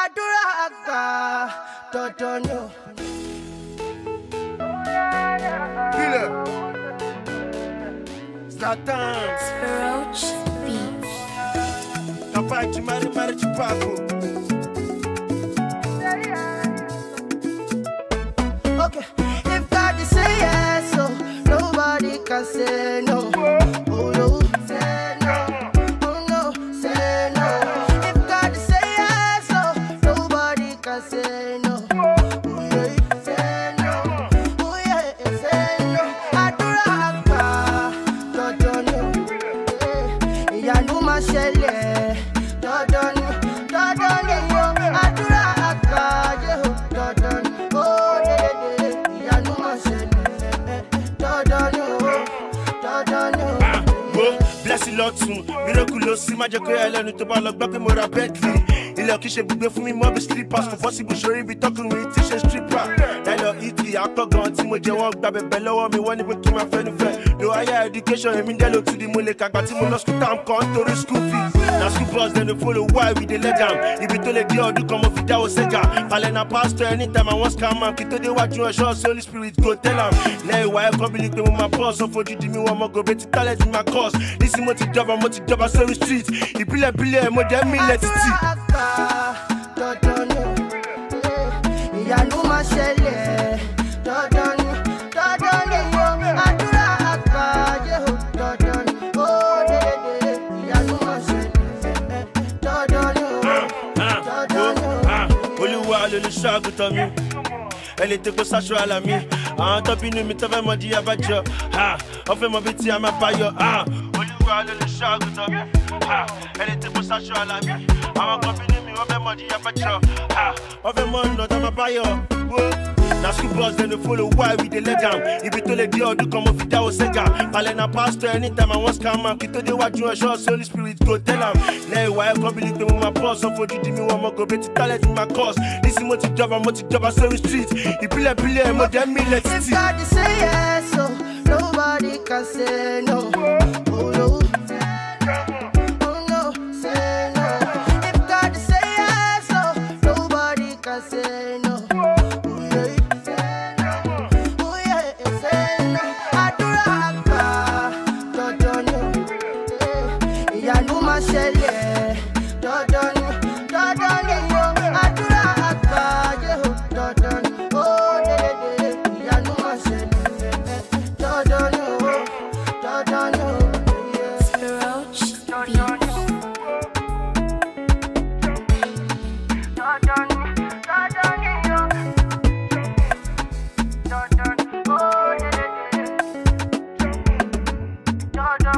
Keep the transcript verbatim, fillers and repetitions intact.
àdúrà àgbà dandan ni o. Killer. Satan. Roach Beats. Capaz mari mari de papo. Okay, if God is say yes, so nobody can say no. Oh no, say no. Oh no, say no. If God is say yes, so nobody can say no. Oh yeah, say no. Oh yeah, say no. Àdúrà àgbà dandan ni o. Ìyanu máa ṣẹlẹ̀ dandan ni, dandan ni o. Àdúrà àgbà jẹ́ o dandan ni. Oh dédé ìyanu máa ṣẹlẹ̀ dandan ni o, dandan ni o. Bless you Lord soon. Miracle ló sí máa jẹ́ kó yẹ lẹ́nu tó bá lọ gbọ́ pé mo ra Bentley. Ilẹ̀ kìí ṣe gbígbé fún mi mọ́ bí slippers. Kò possible ṣorí ibi tọkùnrin tí ṣe stripper. Láìlọ ìtì àpọ̀ gan tí mo jẹ wọ́n gba bẹ̀bẹ̀ lọ́wọ́ mi wọ́n ní pé kí n máa fẹ́ nífẹ̀ẹ́. Lo higher education èmi dẹ́ ló tún di mo lè kàgbà tí mo lọ school time kan torí school fees. Na school bus dem dey follow why we dey leg am. Ibi tó lè dé ọdún kan mo fi dáwọ́ sẹ́gà. Palẹ̀ na pastor anytime I wan scam am. Kí tó dé wájú ọ̀ṣọ́ Holy Spirit go tell am. Lẹ́yìn wáyé kan bí ni pé mo máa bọ́ sọ fojú di mi wọ́n mọ́ gòbè tí talent máa cause. Nísìnyí mo ti jọba mo ti jọba sórí street. Ìbílẹ̀ bílẹ̀ mo jẹ́ mílẹ̀ títì. Dandan ni o, ìyanu máa ṣẹlẹ̀ dandan ni, dandan ni o. Àdúrà àgbà jẹ́ o dandan ni. Ó dédé ìyanu máa ṣẹlẹ̀ dandan ni o, dandan ni o. Olúwa lolùṣọ́ àgùntàn mi. Ẹ lè tẹ́kọ̀ sáṣọ àlà mi. Àwọn tó bínú mi tó fẹ́ mọ di abájọ. Wọ́n fẹ́ mọ bí tí a máa bá yọ. Olúwa lolùṣọ́ àgùntàn mi. Ẹ lè tẹ́kọ̀ sáṣọ àlà mi. Àwọn kan bínú mi wọ́n fẹ́ mọ di abájọ. Wọ́n fẹ́ mọ ọ̀nà tó máa bá yọ. Na school bus dem dey follow why we dey leg am. Ibi tó lè dé ọdún kan mo fi dáwọ́ sẹ́gà. Palẹ̀ na pastor anytime I wan scam am. Kí tó dé wájú ọ̀ṣọ́ Holy Spirit go tell am. Lẹ́yìn wáyé kan bí ni pé mo máa bọ́ sọ fojú di mi wọ́n mọ́ gòbè tí talent máa cause. Nísìnyí mo ti jọba mo ti jọba sórí street. Ìbílẹ̀ bílẹ̀ mo jẹ́ mílẹ̀ If títì. God is say yes, so nobody can say no. Oh no, oh no, say no. If God is say yes, so nobody can say no. Oh yeah, say no. Oh yeah, say no. Àdúrà àgbà dandan ni o. Ìyanu máa ṣẹlẹ̀ dandan ni, dandan ni o. Àdúrà àgbà jẹ́ o dandan ni. Ó dédé ìyanu máa ṣẹlẹ̀ dandan ni o, dandan ni o. Roach Beats. Dandan ni, dandan ni o. Dandan ni, ó dédé dandan.